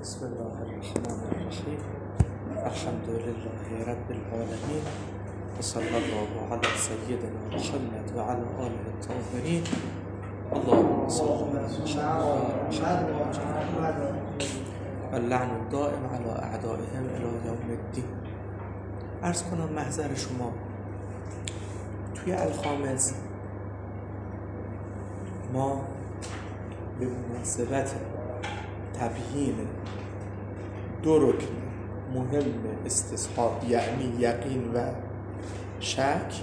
بسم الله الرحمن الرحیم. الحمد لله رب العالمین و صلی الله علی سیدنا محمد و علی آله الطاهرین. اللهم صل علی محمد و اللعن الدائم علی اعدائهم الی یوم الدین. عرض کنم محضر شما توی الخامس ما به مناسبت تبیین دو رکن مهم استصحاب یعنی یقین و شک،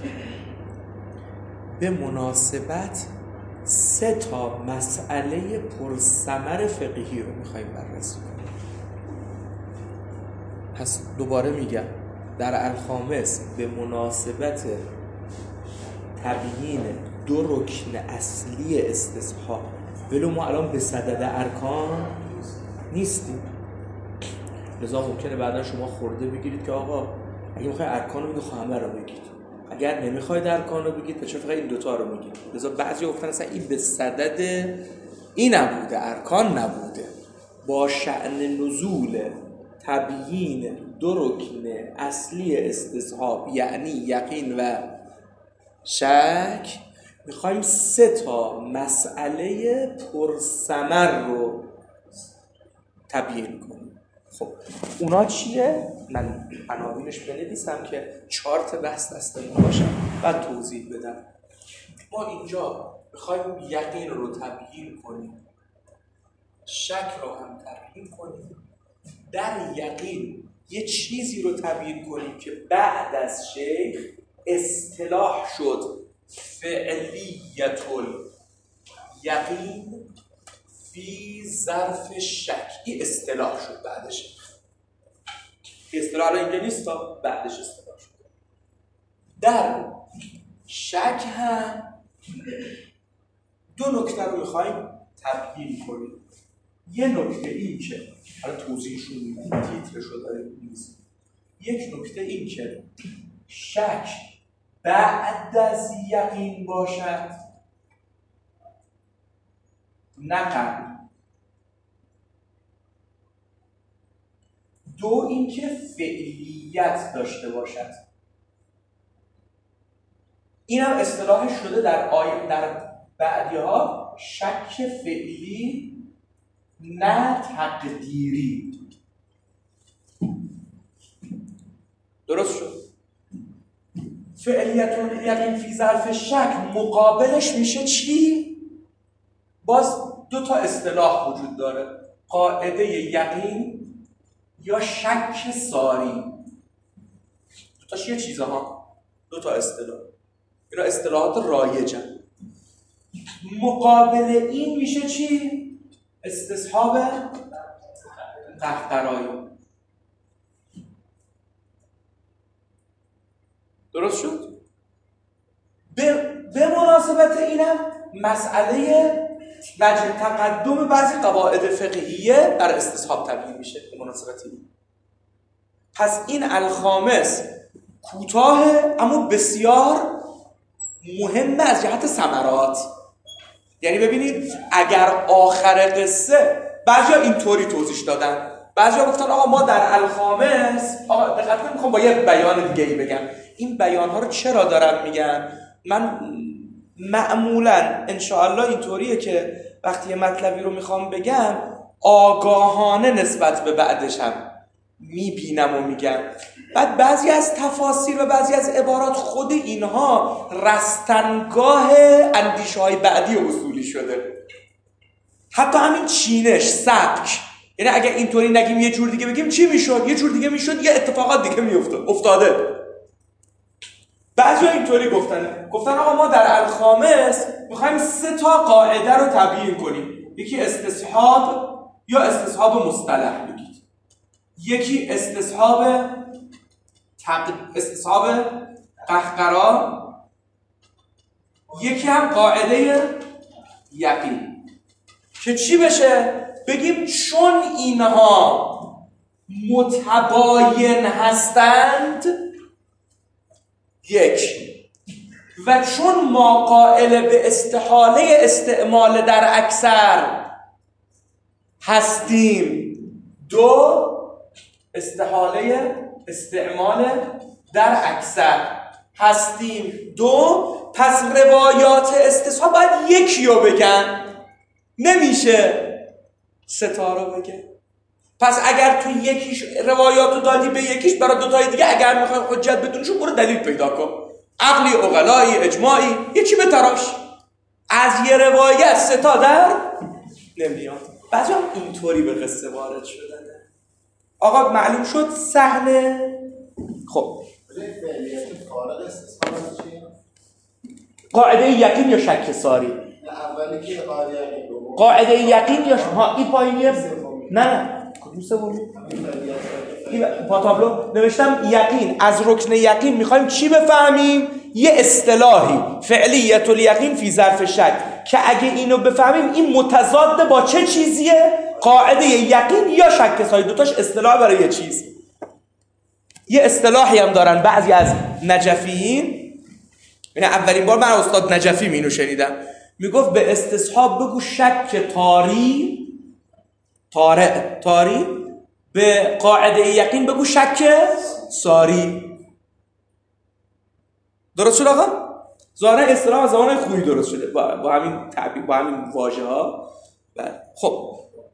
به مناسبت 3 مسئله پرثمر فقهی رو میخواییم بررسی کنیم. پس دوباره میگم در الخامس به مناسبت تبیین 2 رکن اصلی استصحاب، ولو ما الان به صدد ارکان نیستیم، لذا ممکنه بعدا شما خورده بگیرید که آقا اگه میخوای ارکان رو بگید همه رو بگید، اگر نمیخواید ارکان رو بگید چرا فقط این 2 رو میگید. لذا بعضی گفتن اصلا این به صدد این نبوده، ارکان نبوده، با شأن نزول تبیین 2 رکن اصلی استصحاب یعنی یقین و شک میخوایم 3 مسئله پرثمر رو تبیین کنیم. خب اونا چیه؟ من عناوینش بنویسم که 4 بحث دستمون باشه بعد توضیح بدم. ما اینجا میخوایم یقین رو تبیین کنیم، شک رو هم تبیین کنیم. در یقین یه چیزی رو تبیین کنیم که بعد از شیخ اصطلاح شد فعلیت الیقین فی ظرف شک. این اصطلاح شد بعدش، اصطلاح رو اینجا نیست تا بعدش اصطلاح شد. در شک هم 2 نکته رو میخوایم تبیین کنیم. یه نکته این که حالا توضیحشون میدیم، تیترش رو داریم می‌نویسیم. یک نکته این که شک بعد از یقین باشد نه قبل. 2 اینکه فعلیت داشته باشد. این هم اصطلاح شده در بعدی‌ها شک فعلی نه تقدیری. درست شد؟ فعلیت یقین فی ظرف شک مقابلش میشه چی؟ باز 2 اصطلاح وجود داره، قاعده یقین یا شک ساری. 2 یه چیزها، 2 اصطلاح. اینا اصطلاحات رایجن. مقابل این میشه چی؟ استصحاب قهقرایی. درست شد؟ به مناسبت اینم مسئله وجه تقدم بعضی قواعد فقهیه بر استصحاب تبیین میشه به مناسبت این. پس این الخامس کوتاه اما بسیار مهمه از جهت ثمرات. یعنی ببینید اگر آخر قصه بعضیا اینطوری توضیح دادن، بعضیا گفتن آقا ما در الخامس، آقا دقت کنید میخوام با یه بیان دیگه ای بگم. این بیان ها رو چرا دارم میگم؟ من معمولا انشاءالله اینطوریه که وقتی یه مطلبی رو میخوام بگم آگاهانه نسبت به بعدش هم میبینم و میگم. بعد بعضی از تفاسیر و بعضی از عبارات خود اینها رستنگاه اندیشه های بعدی و اصولی شده. حتی همین چینش، سبک، یعنی اگر اینطوری نگیم یه جور دیگه بگیم چی میشد؟ یه جور دیگه میشد، یه اتفاقات دیگه افتاده. بعضیا اینطوری گفتن آقا ما در الخامس میخوایم 3 قاعده رو تبیین کنیم. یکی استصحاب یا استصحاب مصطلح بگید، یکی استصحاب قهقرا، یکی هم قاعده یقین. که چی بشه؟ بگیم چون اینها متباین هستند، 1 و چون ما قائل به استحاله استعمال در اکثر هستیم، دو استحاله استعمال در اکثر هستیم دو. پس روایات استصحاب باید یکی رو بگن، نمیشه ستا رو بگن. پس اگر تو یکیش روایات رو دادی به یکیش، برای دوتای دیگه اگر میخوای حجت بدونشون برو دلیل پیدا کن، عقلی، عقلایی، اجماعی، یه چی بتراش. از یه روایت ستا در نمیاد. بعضی هم اینطوری به قصه وارد شدن. آقا معلوم شد صحنه. خب قاعده یقین یا شک ساری؟ اولی که قاعده یقین یا این پایینیه؟ نه کدوم سومی؟ با تابلو نوشتم یقین. از رکن یقین میخوایم چی بفهمیم؟ یه اصطلاحی فعلیت الیقین فی ظرف شک که اگه اینو بفهمیم این متضاد با چه چیزیه؟ قاعده یقین یا شک ساری. دوتاش اصطلاح برای یه چیز. یه اصطلاحی هم دارن بعضی از نجفیین، یعنی اولین بار من استاد نجفی اینو شنیدم، میگفت به استصحاب بگو شک طاری، به قاعده یقین بگو شک ساری. درست شد آقا؟ ظاهرا اصطلاح از زمان خویی درست شده با همین تعبیر، با همین واژه ها. خب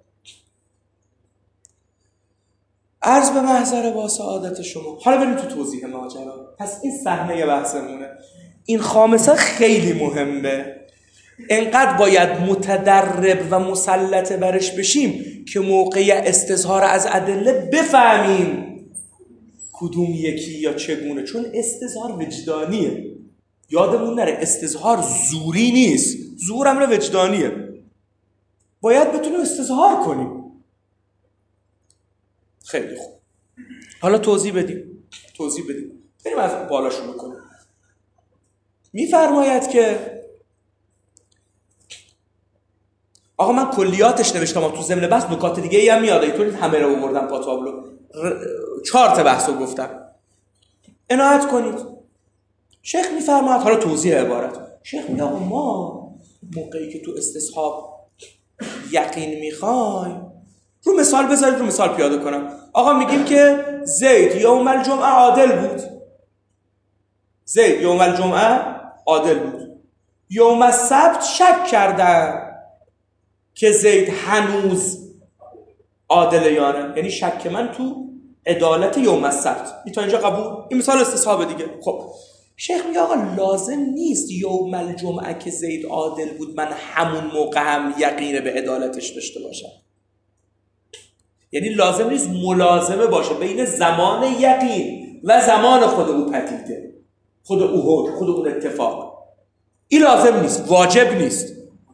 عرض به محضر با سعادت شما. حالا بریم تو توضیح ماجرا. پس این صحنه بحثمونه. این خامسه خیلی مهمه، انقدر باید متدرب و مسلط برش بشیم که موقع استظهار از ادله بفهمیم کدوم یکی یا چگونه. چون استظهار وجدانیه، یادمون نره استظهار زوری نیست، زور امر وجدانیه. باید بتونیم استظهار کنیم. خیلی خوب، حالا توضیح بدیم. بریم از بالا شروع کنیم. میفرماید که آقا من کلیاتش نوشتم، تو ضمن بحث نکات دیگه ای هم میاد، اینطوری همه رو آوردم پا تابلو، 4 تا بحثو گفتم، عنایت کنید. شیخ میفرماید، حالا توضیح عبارت. شیخ میگه آقا ما موقعی که تو استصحاب یقین میخوایم، رو مثال بذارید، رو مثال پیاده کنم. آقا میگیم که زید یوم الجمعه عادل بود. زید یوم الجمعه عادل بود. یوم السبت شک کردن که زید هنوز عادل یا نه، یعنی شک من تو عدالت یوم السبت. این تا اینجا قبول؟ این مثال استصحاب دیگه. خب شیخ میگه آقا لازم نیست یوم الجمعه که زید عادل بود من همون موقع هم یقین به عدالتش داشته باشم. یعنی لازم نیست ملازمه باشه بین زمان یقین و زمان خود او پدیده، خود او حکم، خود اون اتفاق. این لازم نیست، واجب نیست.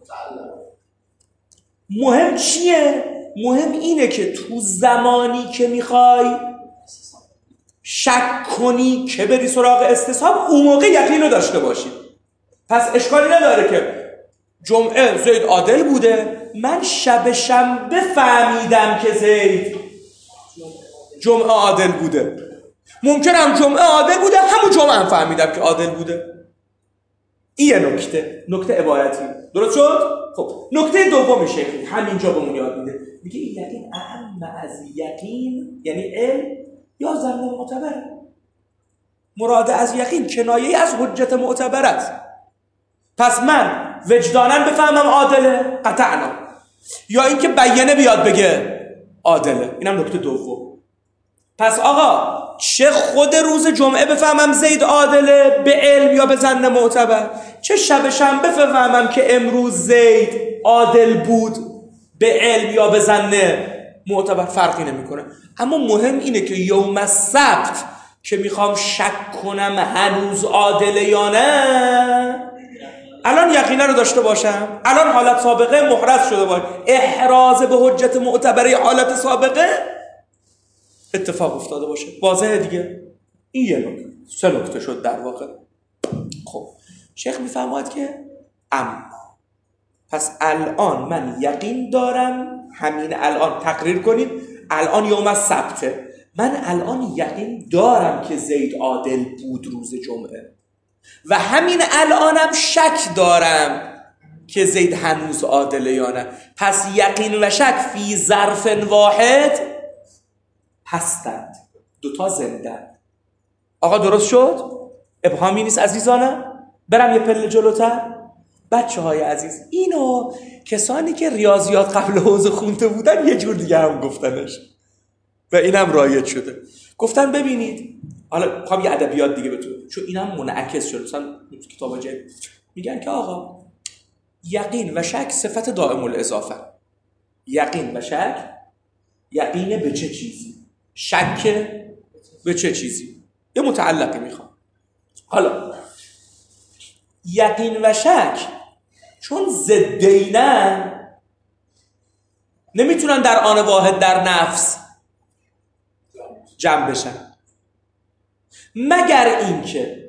مهم چیه؟ مهم اینه که تو زمانی که میخوای شک کنی که بری سراغ استصحاب، اون موقع یقین رو داشته باشی. پس اشکالی نداره که جمعه زید عادل بوده، من شب شنبه فهمیدم که زید جمعه عادل بوده. ممکنه هم جمعه عادل بوده، همون جمعه هم فهمیدم که عادل بوده. این یه نکته عبارتی. درست شد؟ خب نکته دوم شیخ همینجا بهمون یاد میده، میگه این یقین اهم از یقین یعنی علم یا ظن معتبر. مراد از یقین کنایه از حجت معتبر است. پس من وجداناً بفهمم عادله، قطعاً، یا اینکه بیانه بیاد بگه عادله. اینم نکته دوم. پس آقا چه خود روز جمعه بفهمم زید عادله به علم یا به ظن معتبر، چه شب شنبه بفهمم که امروز زید عادل بود به علم یا به ظن معتبر، فرقی نمیکنه. اما مهم اینه که یوم السبت که میخوام شک کنم هنوز عادله یا نه، الان یقینا رو داشته باشم، الان حالت سابقه محرز شده باشه، احراز به حجت معتبره حالت سابقه اتفاق افتاده باشه. واضحه دیگه. این یه نکته. 3 نکته شد در واقع. خب شیخ میفرماید که اما پس الان من یقین دارم، همین الان تقریر کنید، الان یوم السبته، من الان یقین دارم که زید عادل بود روز جمعه و همین الانم شک دارم که زید هنوز عادله یا نه. پس یقین و شک فی ظرف واحد هستند، دوتا زندند. آقا درست شد؟ ابهامی نیست عزیزانه؟ برم یه پله جلوتر. بچه های عزیز، اینو کسانی که ریاضیات قبل حوزه خونده بودن یه جور دیگه هم گفتنش و اینم رایج شده. گفتن ببینید، حالا میخوام یه ادبیات دیگه بتونه، چون اینم منعکس شده مثلا کتاب جدید میگن که آقا یقین و شک صفت دائم الاضافه. یقین و شک، یقین به چه چیزی، شک به چه چیزی. یه متعلقی میخوام. حالا یقین و شک چون ضدینن نمیتونن در آن واحد در نفس جمع بشن، مگر اینکه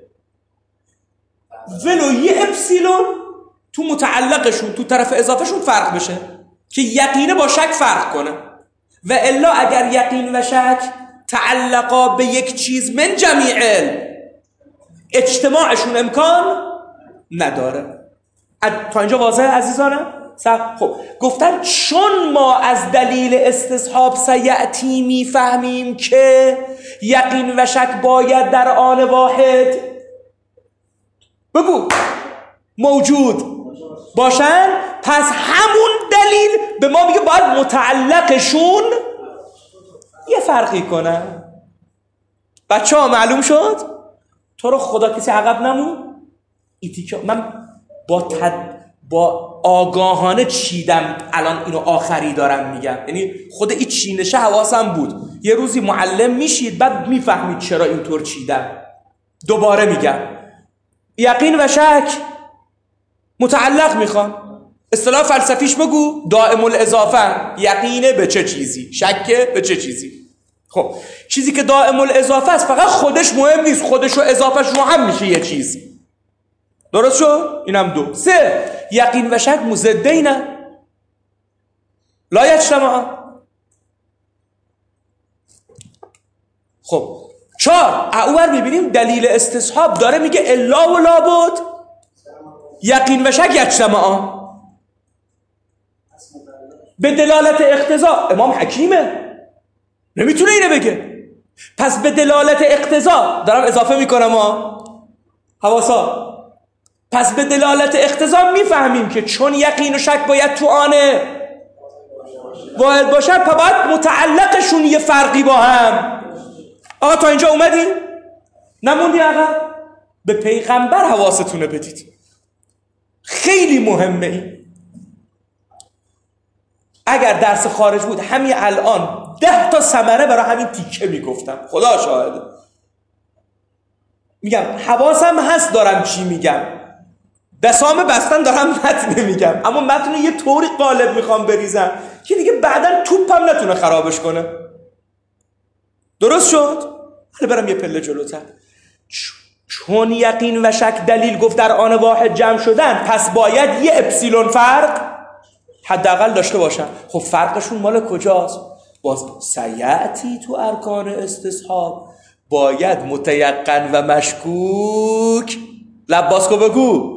ولو یه اپسیلون تو متعلقشون تو طرف اضافهشون فرق بشه که یقینه با شک فرق کنه. و الا اگر یقین و شک تعلقا به یک چیز من جمیع اجتماعشون امکان نداره. تا اینجا واضحه عزیزانه؟ خب گفتن چون ما از دلیل استصحاب سیأتی میفهمیم که یقین و شک باید در آن واحد بگو موجود باشن، پس همون دلیل به ما میگه باید متعلقشون یه فرقی کنن. بچه ها معلوم شد؟ تو رو خدا کسی عقب نمون. من با آگاهانه چیدم، الان اینو آخری دارم میگم، یعنی خود این چینشه حواسم بود. یه روزی معلم میشید بعد میفهمید چرا اینطور چیدم. دوباره میگم یقین و شک متعلق میخوان. اصطلاح فلسفیش بگو دائم الاضافه. یقینه به چه چیزی، شک به چه چیزی. خب چیزی که دائم الاضافه است فقط خودش مهم نیست، خودش و اضافهش رو هم میشه یه چیز. درست شد؟ اینم دو. سه، یقین و شک مضدین لا یجتمعان. خب چهار، اول میبینیم دلیل استصحاب داره میگه الا و لابد یقین و شک یجتمعان. به دلالت اقتضا امام حکیمه، نمیتونه اینو بگه. پس به دلالت اقتضا دارم اضافه میکنم حواسا. پس به دلالت اقتضا میفهمیم که چون یقین و شک باید تو آنه واحد باشن، پس باید متعلقشون یه فرقی با هم. آقا تا اینجا اومدی؟ نموندی عقب؟ به پیغمبر حواستونه بدید، خیلی مهمه این. اگر درس خارج بود همین الان 10 تا ثمره برای همین تیکه میگفتم، خدا شاهده. میگم حواسم هست دارم چی میگم، دستام بستن دارم متن میگم، اما متن یه طوری قالب میخوام بریزم که دیگه بعداً توپم نتونه خرابش کنه. درست شد؟ حالا برم یه پله جلوتر. چون یقین و شک دلیل گفت در آن واحد جمع شدن، پس باید یه اپسیلون فرق حداقل داشته باشن. خب فرقشون مال کجاست؟ باز سیأتی تو ارکان استصحاب باید متیقن و مشکوک، لباسکو بگو،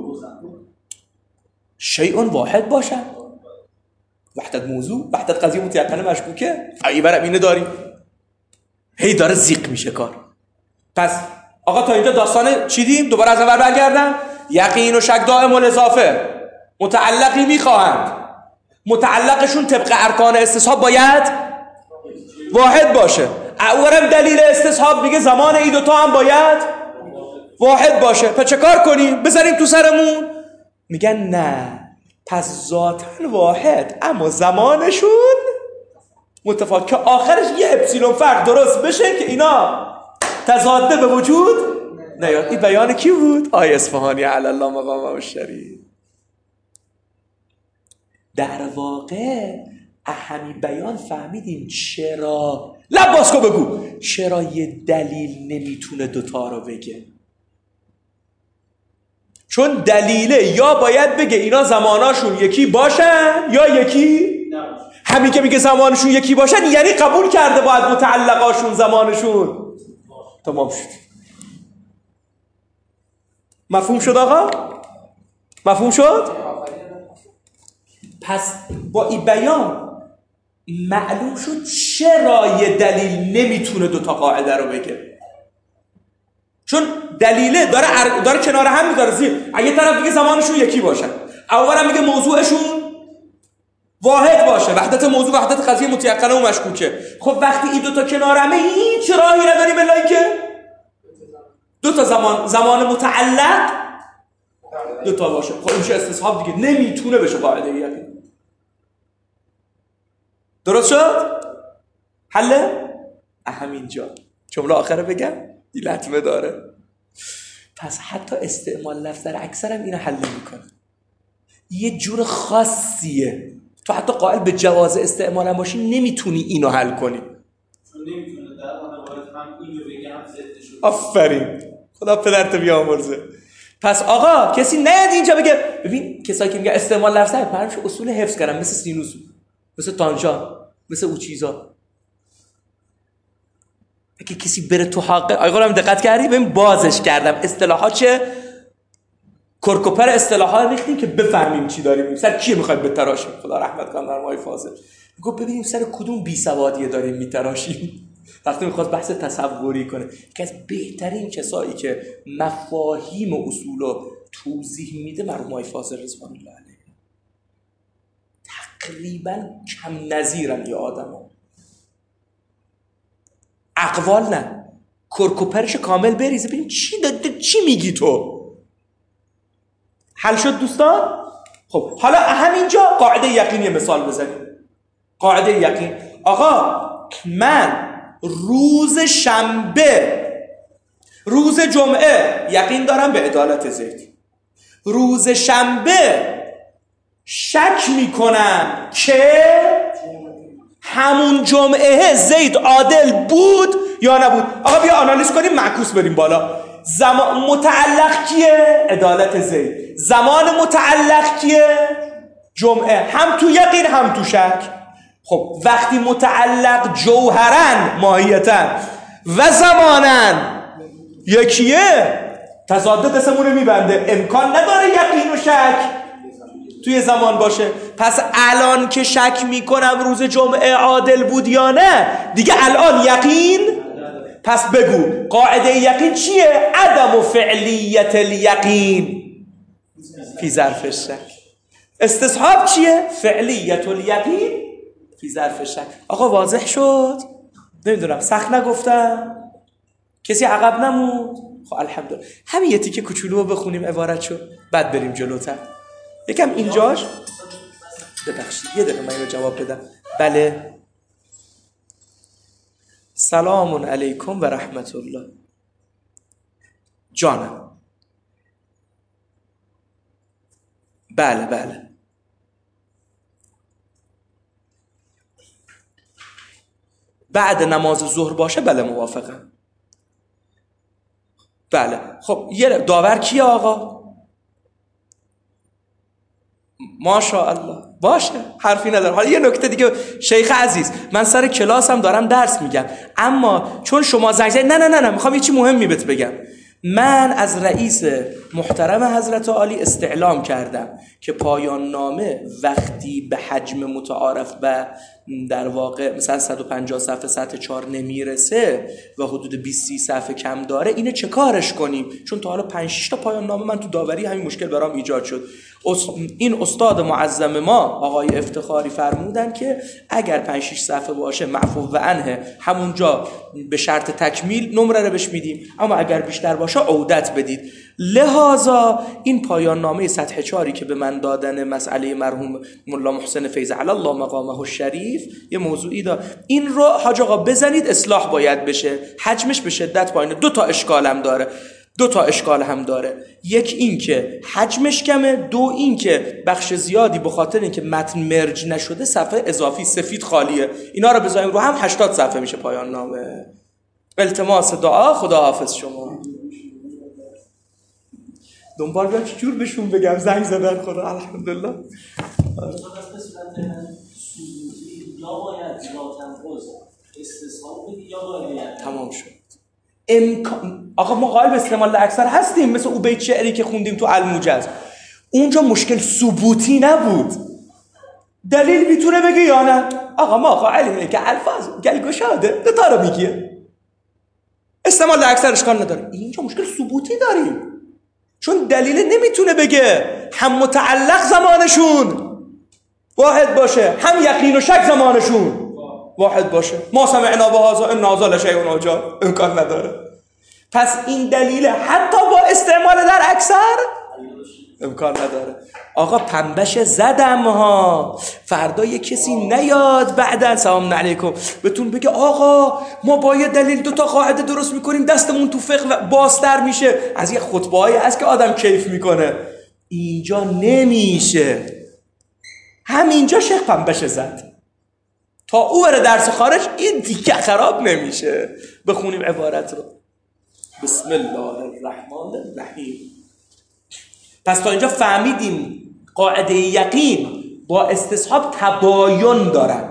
شیء واحد باشن. وحدت موضوع، وحدت قضیه متیقن مشکوکه. ای برم اینو داریم، هی داره زیق میشه کار. پس آقا تا اینجا داستان چیدیم؟ دوباره از اول برگردم. یقین و شک دائم الاضافه متعلقی میخواهند، متعلقشون طبق ارکان استصحاب باید واحد باشه. اولم دلیل استصحاب میگه زمان این دوتا هم باید واحد باشه. پس چه کار کنیم؟ بزنیم تو سرمون؟ میگن نه، پس ذاتن واحد اما زمانشون متفاوت، که آخرش یه اپسیلون فرق درست بشه که اینا تضاده به وجود نیاد. این بیان کی بود؟ آیه اصفهانی علی الله مقامه الشریف. در واقع اهمی بیان فهمیدیم چرا، لباسکو بگو، چرا یه دلیل نمیتونه دوتا رو بگه. چون دلیله یا باید بگه اینا زماناشون یکی باشن یا یکی همین که میگه زمانشون یکی باشن یعنی قبول کرده باید متعلقاشون زمانشون تمام شد. مفهوم شد آقا؟ مفهوم شد؟ پس با این بیان معلوم شد چرا یه دلیل نمیتونه دوتا قاعده رو بگه، چون دلیله داره کنار هم میذاره زیر. اگه طرف دیگه زمانشون یکی باشن، اولم میگه موضوعشون واحد باشه، وحدت موضوع وحدت قضیه متيقنه و مشکوکه. خب وقتی این دوتا کنار همه هیچ راهی نداریم الا اینکه دوتا زمان متعلق دوتا باشه. خب این میشه استصحاب دیگه، نمیتونه بشه قاعده یقین. درست شد؟ حله؟ همینجا جمله آخره بگم این لطمه داره. پس حتی استعمال لفظ در اکثرم اینو حل میکنه، یه جور خاصیه. تو حتی قائل به جواز استعمال هم باشی نمیتونی اینو حل کنی. نمیتونه در موارد هم اینو بگه هم ضدش. آفرین، خدا پدرت بیامرزه. پس آقا کسی نیاد اینجا بگه ببین کسایی که میگه استعمال لفظ پرمش اصول حفظ کردن، مثل سینوس، مثل تانژان، مثل او چیزا. اگه کسی بره تو حق آقا هم دقت کردی ببین بازش کردم اصطلاحات چه کرکوپر اصطلاحات ریختیم که بفهمیم چی داریم، سر کی میخوایم بتراشیم. خدا رحمت کنه در مای فاضل میگه ببینیم سر کدوم بی سوادیه داریم میتراشیم. وقتی میخواد بحث تصوری کنه، که از بهترین کسایی که مفاهیم و اصول رو توضیح میده مرحوم مای فاضل رضوان الله علیه، تقریبا کم نظیرن یه آدما. اقوال نه، کرکوپرش کامل بریزه ببین چی میگی تو. حل شد دوستان؟ خب حالا همینجا قاعده یقینی مثال بزنیم. قاعده یقین آقا من روز شنبه روز جمعه یقین دارم به عدالت زید، روز شنبه شک میکنم که همون جمعه زید عادل بود یا نبود. آقا بیا آنالیز کنیم، معکوس بریم بالا. زمان متعلق کیه؟ عدالت زید. زمان متعلق کیه؟ جمعه. هم تو یقین هم تو شک. خب وقتی متعلق جوهرن ماهیتن و زمانن یکیه، تضاد دستمونه میبنده، امکان نداره یقین و شک توی زمان باشه. پس الان که شک میکنم روز جمعه عادل بود یا نه، دیگه الان یقین. پس بگو قاعده یقین چیه؟ عدم فعلیت الیقین فی ظرف الشک. استصحاب چیه؟ فعلیت الیقین فی ظرف الشک. آقا واضح شد؟ نمیدونم سخت نگفتم؟ کسی عقب نمود؟ خب الحمدلله. همین یه تیکه کوچولو رو بخونیم عبارت شد بعد بریم جلوتر. یکم اینجاش ببخشید یه دقیقه من اینو جواب بدم. بله سلام علیکم و رحمت الله. جانم بله بعد نماز ظهر باشه بله موافقم. بله خب یه داور کیه آقا؟ ماشاءالله باشه حرفی ندارم. حالا یه نکته دیگه شیخ عزیز، من سر کلاسم دارم درس میگم، اما چون شما زنگ زدید نه میخوام یه چی مهمی بهت بگم. من از رئیس محترم حضرت عالی استعلام کردم که پایان نامه وقتی به حجم متعارف و در واقع مثلا 150 صفحه سطح 4 نمیرسه و حدود 20 صفحه کم داره، اینه چه کارش کنیم؟ چون تا حالا 5-6 تا پایان نامه من تو داوری همین مشکل برام ایجاد شد. این استاد معظم ما آقای افتخاری فرمودن که اگر 5-6 صفحه باشه معفو و عنه، همونجا به شرط تکمیل نمره رو بهش میدیم، اما اگر بیشتر باشه عودت بدید. لذا این پایان نامه سطح 4 که به من دادن مسئله مرحوم ملا محسن فیض علی الله مقامه الشریف یه موضوعی داره، این رو حاج آقا بزنید اصلاح باید بشه، حجمش به شدت پایینه. دو تا اشکال هم داره. یک این که حجمش کمه، دو این که بخش زیادی به خاطر اینکه متن مرج نشده صفحه اضافی سفید خالیه. اینا رو بذاریم رو هم 80 صفحه میشه پایان نامه. التماس دعا. خدا حافظ شما. دنبال بیام چجور بهشون بگم زنگ زدن خدا الحمدلله. یا باید استصحاب بدی یا باید تمام شد. آقا ما قائل به استعمال اکثر هستیم، مثل او بیت شعری که خوندیم تو الموجز. اونجا مشکل ثبوتی نبود، دلیل میتونه بگه یا نه؟ آقا ما قائلیم که الفاظ گلگشاده دوتا رو میگه، استعمال اکثر اشکال نداره. اینجا مشکل ثبوتی داریم، چون دلیل نمیتونه بگه هم متعلق زمانشون واحد باشه، هم یقین و شک زمانشون واحد باشه. ما سمعنا بهذا ان هذا لشیء عجاب، امکان نداره. پس این دلیل حتی با استعمال در اکثر امکان نداره. آقا پنبش زدم ها، فردا یه کسی نیاد بعدن سلام علیکم بهتون بگه آقا ما با یه دلیل دوتا قاعده درست میکنیم دستمون تو فقه بازتر میشه. از یه خطبه هایی هست که آدم کیف میکنه، اینجا نمیشه. همینجا شیخ پنبش زد، تا او بره درس خارج این دیگه خراب نمیشه. بخونیم عبارت رو. بسم الله الرحمن الرحیم. پس تا اینجا فهمیدیم قاعده یقین با استصحاب تباین دارن،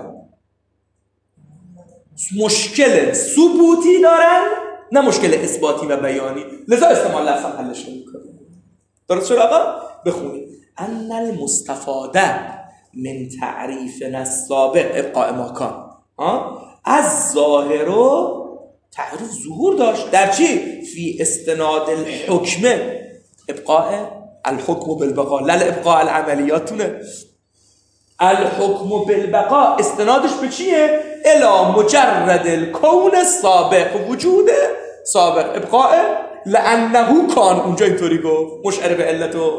مشکل ثبوتی دارن نه مشکل اثباتی و بیانی، لذا استعمال لفظ حلش نمی‌کنه. درست شد آقا؟ بخونیم. ان المستفاده من تعریف السابق ابقاء ما کان. از ظاهر و تعریف ظهور داشت در چی؟ فی استناد الحکم ابقاء الحکم بالبقاء، لل ابقاء العملیاتونه. الحکم بالبقاء استنادش به چیه؟ الی مجرد الکون السابق، وجود سابق، ابقاء لانه کان. اونجا اینطوری گفت مشعر به علتو.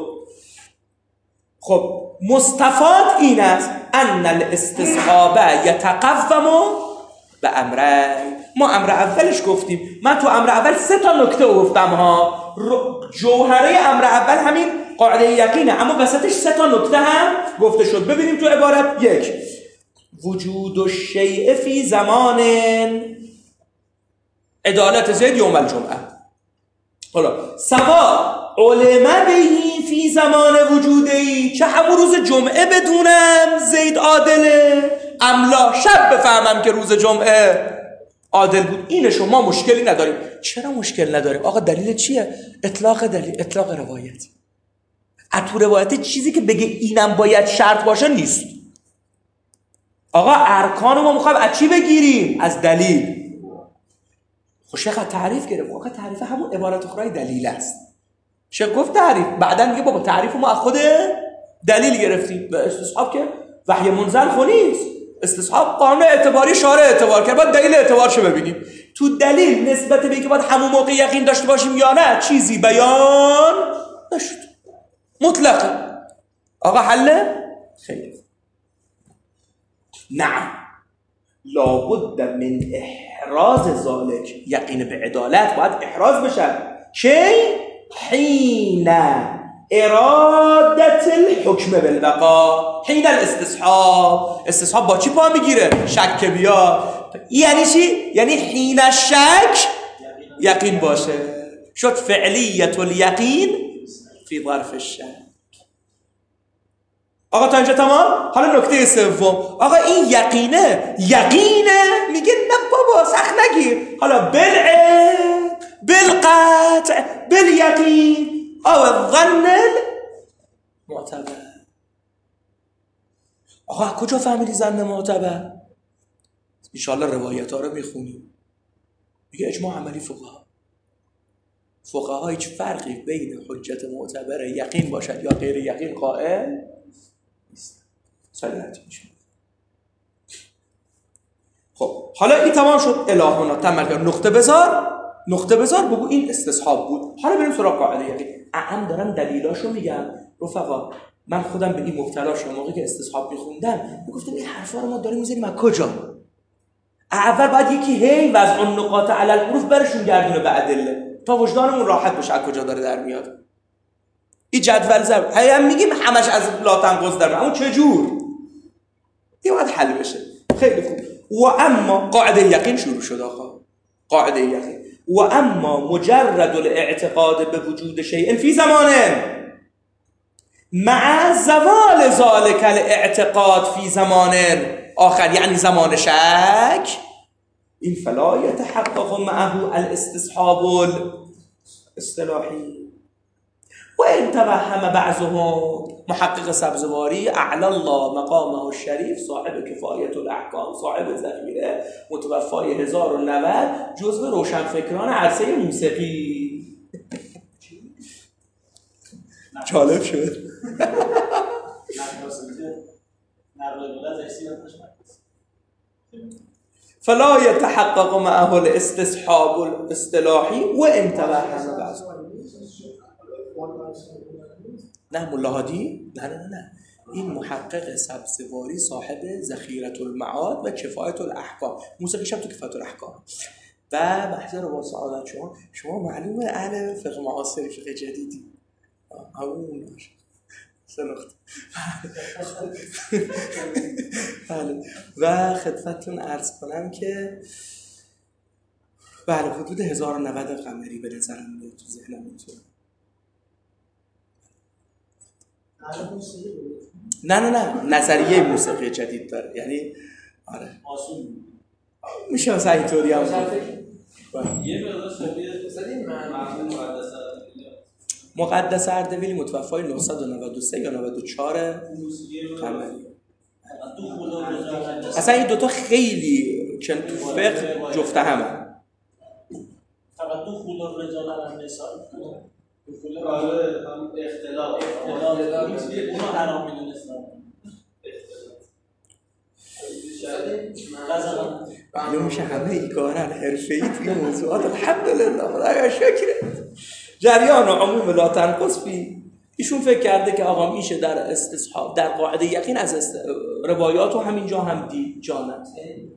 خب مستفاد این است ان الاستصحاب یتقوم به امرین. ما امر اولش گفتیم، من تو امر اول 3 تا نکته گفتم ها. جوهره امر اول همین قاعده یقینه، اما وسطش 3 تا نکته هم گفته شد. ببینیم تو عبارت. 1 وجود الشیء فی زمان عدالت زید یوم الجمعه. حالا سوا علمه بهی فی زمان وجودهی، چه همون روز جمعه بدونم زید عادله، املا شب بفهمم که روز جمعه عادل بود. اینشو ما مشکلی نداریم. چرا مشکل نداریم؟ آقا دلیل چیه؟ اطلاق دلیل، اطلاق روایت. اتو روایت چیزی که بگه اینم باید شرط باشه نیست. آقا ارکانو ما میخوایم از چی بگیریم؟ از دلیل. خب شیخ تعریف گرفت. آقا تعریف همون عبارت اخرای دلیل است. شیخ گفت تعریف، بعدن میگه بابا تعریف ما از خود دلیل گرفتیم. به استصحاب که وحی منزل خو نیست، استصحاب قانون اعتباری شارع اعتبار کرد، باید دلیل اعتبارشو ببینیم. تو دلیل نسبت به اینکه باید همون موقع یقین داشته باشیم یا نه چیزی بیان نشد، مطلقه. آقا حله؟ خیلی نعم لابد من احراز ذالک، یقین به عدالت باید احراز بشه. چه؟ حین ارادت الحکم بالبقاء، حین الاستصحاب. استصحاب با چی پا میگیره؟ شک بیا. یعنی چی؟ یعنی حین شک یقین باشه. شد فعلیت الیقین فی ظرف الشک. آقا تا اینجا تمام؟ حالا نکته سوم. آقا این یقینه میگه نه بابا سخت نگیر. حالا بالعلم، بالقطع، بالیقین او الظن معتبر. آقا کجا فهمیدی ظن معتبر؟ انشاءالله روایت ها رو میخونیم. میگه اجماع عملی فقها هیچ فرقی بین حجت معتبر یقین باشد یا غیر یقین قائل نیست. سلیت میشه. خب حالا این تمام شد. الهانا تمام. نقطه بذار بگو این استصحاب بود. حالا بریم سراغ قاعده یقین. اعم دارم دلیلاشو میگم. رفقا من خودم به این مبتلا شدم موقعی که استصحاب میخوندم، میگفتم این حرفا رو ما داریم میذاریم از کجا؟ اول باید یکی وضع النقاط علی الحروف برشون گردونه به ادله تا وجدانمون راحت بشه از کجا داره در میاد. این جدول ضرب هم میگیم همش از لا تنقض در، اما چه جور؟ این باید حل بشه. خیلی خوب. و اما قاعده یقین شروع شد. آقا قاعده یقین و اما مجرد الاعتقاد به وجود شیء فی زمانه مع زوال ذلك الاعتقاد فی زمان آخر، یعنی زمان شک، این فلا یتحقق معه الاستصحاب الاصطلاحی. و ان توهم بعضهم محقق سبزواری اعلی الله مقامه الشریف صاحب کفایت الاحکام صاحب ذخیره متوفای 1090 جزو روشنفکران عرصه موسیقی. جالب شد. فلا يتحقق معه الاستصحاب الاصطلاحی و ان توهم بعضهم. نه ملاحادی؟ نه این محقق سبزواری صاحب ذخیرة المعاد و کفایت الاحکام موسیقیش هم تو کفایت الاحکام و محضر با سعادت شما معلومه اهل فقه معاصر فقه جدیدی همون باشه سنخت و خدمتتون عرض کنم که بله حدود 1090 قمری به نظرم میاد تو ذهنم اینطور. نه نظریه موسیقی جدید داره یعنی آره میشه مثلا اینطوری هم یه مقدار مقدس اردبیلی متوفای 993 یا 94 قمری. اصلا این دوتا خیلی چند تو فقه جفته همه فقط دو خود رجال هم نسال اختلاف اونو حرام میدونستن معلوم میشه همه ای کارن حرفه‌ای توی موضوعات الحمدلله خدایا شکرت. جریان و عموم لا تنقص فی ایشون فکر کرده که آقا میشه در استصحاب در قاعده یقین از روایات و همینجا هم دید جانت.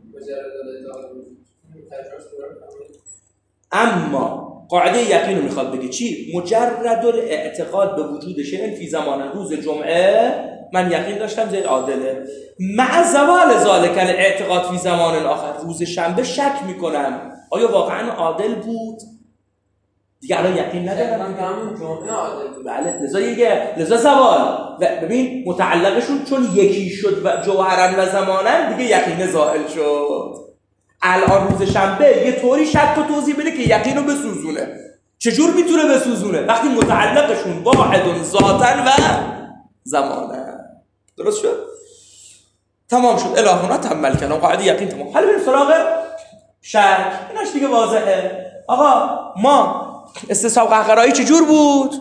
اما قاعده یقین رو میخواد بگه چی؟ مجرد الاعتقاد به وجود شیء فی زمان روز جمعه من یقین داشتم زید عادله مع زوال ذالک الاعتقاد فی زمان آخر روز شنبه شک میکنم آیا واقعا عادل بود؟ دیگه الان یقین ندارم که همون جمعه عادل بود. بله لذا زوال ببین متعلقشون چون یکی شد و جوهرن و زمانن دیگه یقین زائل شد. الان روز شنبه یه طوری شک و توضیح بده که یقین رو بسوزونه. چجور میتونه بسوزونه؟ وقتی متعلقشون واحد ذاتن و زمانن. درست شد؟ تمام شد. الهونا تمل کلام قاعده یقین تمام. حالا بریم سراغ شک. ایناش دیگه واضحه. آقا ما استصحاب قهقرایی چجور بود؟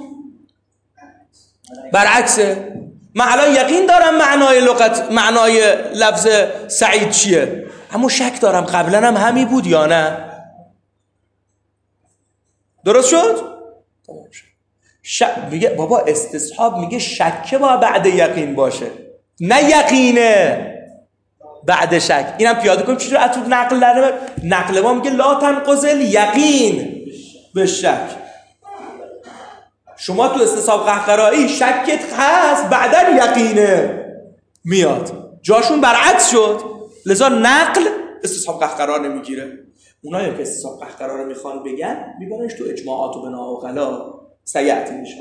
برعکسه. من الان یقین دارم معنای لفظ سعید چیه، اما شک دارم قبلا هم همی بود یا نه. درست شد؟ میگه بابا استصحاب میگه شک با بعد یقین باشه نه یقینه بعد شک. اینم پیاده کنیم چجور اتو نقل داره. نقل ما میگه لا تنقض الیقین به شک. شما تو استصحاب قهقرایی شکت هست بعدن یقینه میاد. جاشون برعکس شد. لذا نقل استصحاب قهقرا نمیگیره. اونایی که استصحاب قهقرا رو میخوان بگن میبرنش تو اجماعات و بنا و غلا سیعتی میشه.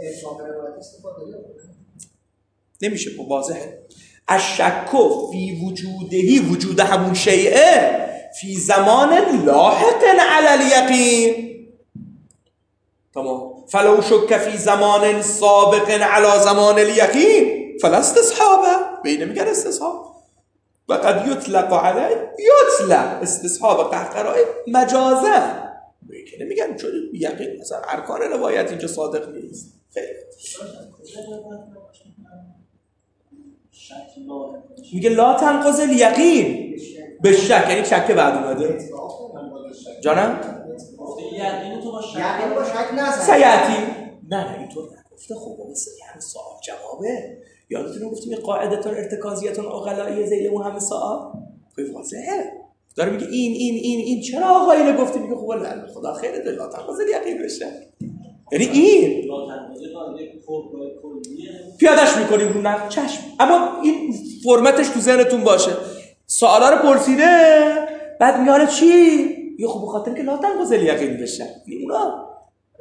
نمیشه واضحه. الشک فی وجودهی وجود همون شیئه فی زمان لاحق علی الیقین. تمام. فلو شک فی زمان سابق علی زمان الیقین فلا استصحابه. بینه میگن استصحاب و قد یطلق علی یطلق استصحاب قهقرای مجازه. بینه میگن چون یقین مثلا ارکان روایت اینجا صادق نیست. خیلی میگه لا تنقض الیقین به شک، یعنی شک بعد اومده. جانم یقین تو با شک نزن سیعتی نه اینطور نگفته. خب مثلا همه سوال جوابه. یادتون گفتیم یه قاعدتون ارتکازیتون عقلایی ذیل اون همه سوال خیلی واضحه. داره میگه این چرا آقا اینو گفتی؟ میگه خب نه خدا خیرت لا تنقض الیقین بشه. یعنی این لا تنقض یک فرم کلیه پیادهش میکنیم رو نقل چشم. اما این فرمتش تو ذهنتون باشه. سوالا رو پرسیده بعد میاره چی؟ یه خب بخاطر که لا تنقض الیقین بشه. اونا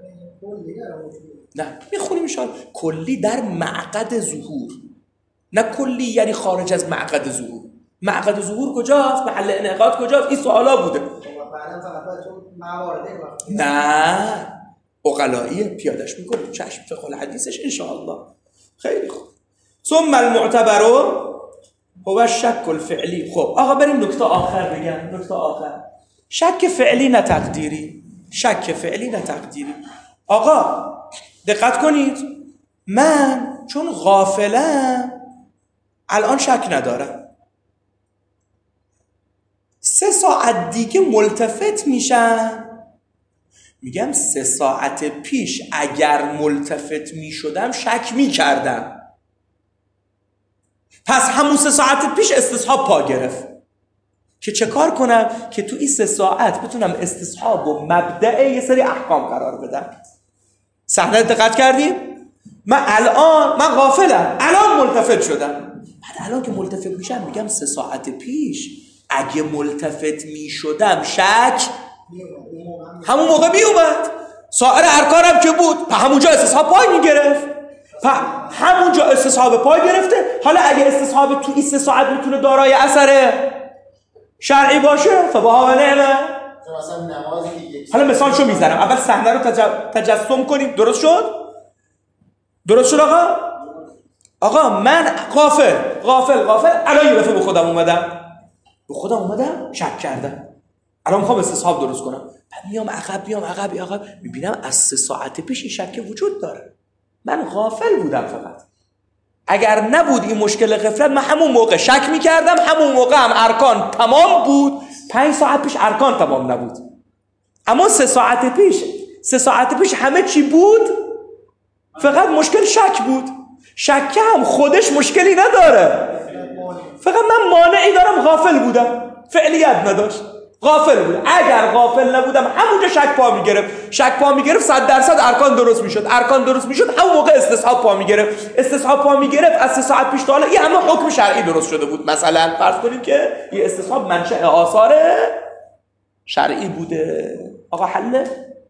نه میخونیم ایشان کلی در معقد ظهور، نه کلی یعنی خارج از معقد ظهور. معقد ظهور کجاست؟ محل انعقاد کجاست؟ این سوالا بوده. نه عقلائیه، پیادش میکنه. چشم فقه الحدیثش انشاءالله. خیلی خوب. ثم المعتبر هو الشک الفعلی. خب آقا بریم نکته آخر بگم. نکته آخر، شک فعلی نه تقدیری. شک فعلی نه تقدیری. آقا دقت کنید، من چون غافلم الان شک ندارم، 3 ساعت دیگه ملتفت میشم، میگم 3 ساعت پیش اگر ملتفت میشدم شک میکردم، پس همون 3 ساعت پیش استصحاب پا گرفت که چه کار کنم که تو این 3 ساعت بتونم استصحاب و مبدأ یه سری احکام قرار بدم. صحنه دقت کردیم؟ من غافلم، الان ملتفت شدم. بعد الان که ملتفت میشم میگم 3 ساعت پیش اگه ملتفت میشدم شک همون موقع میومد، سایر ارکانم که بود، همونجا استصحاب پای میگرفت، همونجا استصحاب پای گرفته. حالا اگه استصحاب تو این 3 ساعت میتونه دارای اثر شرعی باشه فبها و نعمه. حالا مثالشو میزنم، اول صحنه رو تجسم کنیم. درست شد؟ درست شد آقا من غافل الان یه دفعه به خودم اومدم شک کردم، الان میخوام استصحاب درست کنم. بعد میام عقب میبینم از 3 ساعت پیش این شک وجود داره. من غافل بودم فقط. اگر نبود این مشکل غفلت من همون موقع شک میکردم، همون موقع هم ارکان تمام بود. 5 ساعت پیش ارکان تمام نبود، اما 3 ساعت پیش همه چی بود، فقط مشکل شک بود. شک هم خودش مشکلی نداره، فقط من مانعی دارم، غافل بودم، فعلیت نداشت، غافل بودم. اگر غافل نبودم همونجا شک پا میگرفت 100% ارکان درست میشد، همون موقع استصحاب پا میگرفت. از 3 ساعت پیش تا حالا این همه حکم شرعی درست شده بود. مثلا فرض کنیم که یه استصحاب منشأ آثار شرعی بوده. آقا حل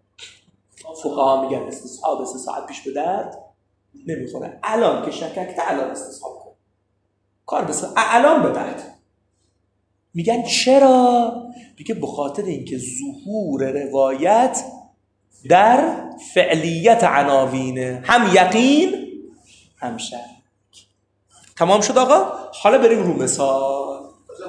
فقها میگن استصحاب 3 ساعت پیش به درد نمیخوره. الان که شککت الان استصحاب کن، کار بسیار الان به بعد. میگن چرا؟ میگه به خاطر اینکه ظهور روایت در فعلیت عناوینه، هم یقین هم شک. تمام شد آقا؟ حالا بریم رو مثال.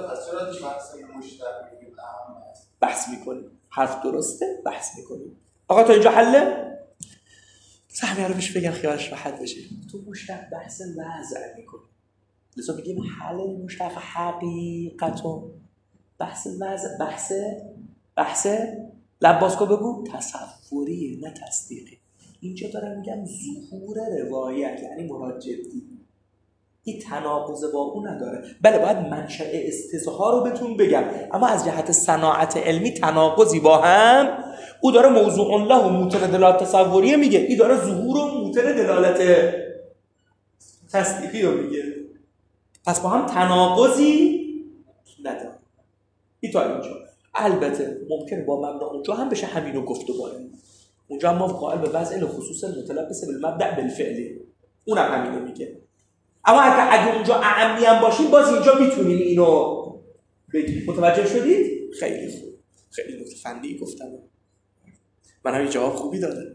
بحث میکنیم، حرف درسته، بحث میکنیم. آقا تا اینجا حله؟ صحنه رو بهش بگم خیالش راحت بشه. تو مشتق بحث وضع میکنی، لذا بگیم حل مشتق حقیقتون. بحث وضع، بحث لباسکو بگو تصوریه نه تصدیقی. اینجا دارم میگم ظهور روایت، یعنی مراد جدی، این تناقض با اون نداره. بله باید منشأ استظهار رو بهتون بگم، اما از جهت صناعت علمی تناقضی با هم. او داره موضوع الله و موتن دلالت تصوریه میگه، این داره ظهور و موتن دلالت تصدیقی رو میگه، پس با هم تناقضی نداره. این تا اینجا. البته ممکنه با مبنا اونجا هم بشه همینو گفت و باید. اونجا هم ما قائل به وضع خصوص متلبس بالمبدأ بالفعلی، اونم همینو میگه. اما اگه اونجا اعمی هم باشیم باز اینجا میتونیم اینو بگیم. متوجه شدید؟ خیلی خوب، خیلی نکته فنی گفتم. من هم جواب خوبی دادم.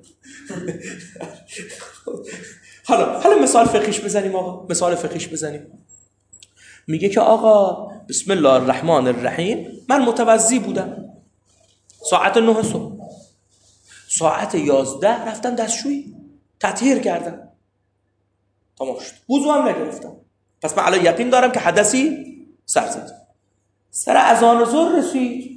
حالا مثال فقهیش بزنیم آقا. مثال فقهیش بزنیم. میگه که آقا بسم الله الرحمن الرحیم، من متوضی بودم ساعت 9 صبح، ساعت 11 رفتم دستشویی تطهیر کردم، تمام شد، وضو هم نگرفتم، پس من الان یقین دارم که حدثی سر زد. سر اذان ظهر رسید،